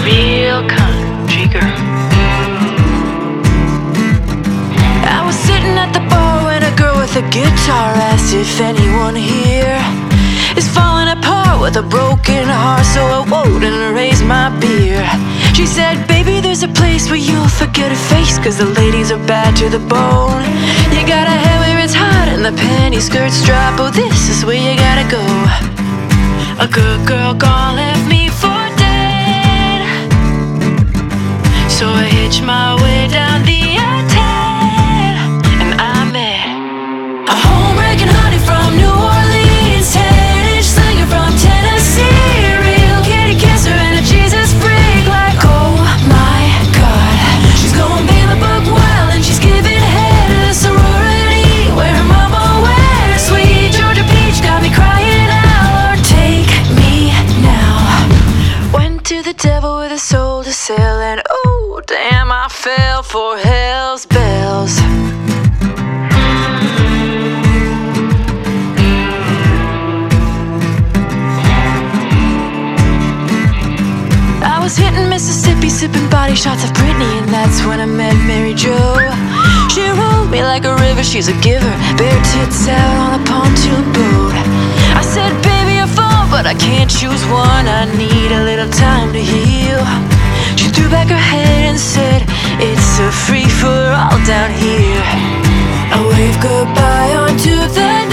real country girl. I was sitting at the bar when a girl with a guitar asked if anyone here is falling apart with a broken heart. So I wouldn't raise my beer. She said, baby, there's a place where you'll forget a face, 'cause the ladies are bad to the bone. You gotta head where it's hot and the penny skirts drop. Oh, this is where you gotta go. A good girl gone left me for dead. So I hitched my way down the I-10 and I met a home-wrecking honey from New Orleans, 10-inch slinger from Tennessee, real kitty kisser and a Jesus freak. Like, oh my God, she's going bang the book wild and she's giving head to the sorority where her mama wears sweet Georgia peach. Got me crying out, Lord, take me now. Went to the devil with a soul to sell, and oh damn, I fell for hell's bells. I was hitting Mississippi, sipping body shots of Britney, and that's when I met Mary Jo. She rolled me like a river, she's a giver, bare tits out on a pontoon boat. I said, baby, I fall, but I can't choose one. I need a little time to heal. She threw back her head and said, it's a free-for-all down here. I waved goodbye onto the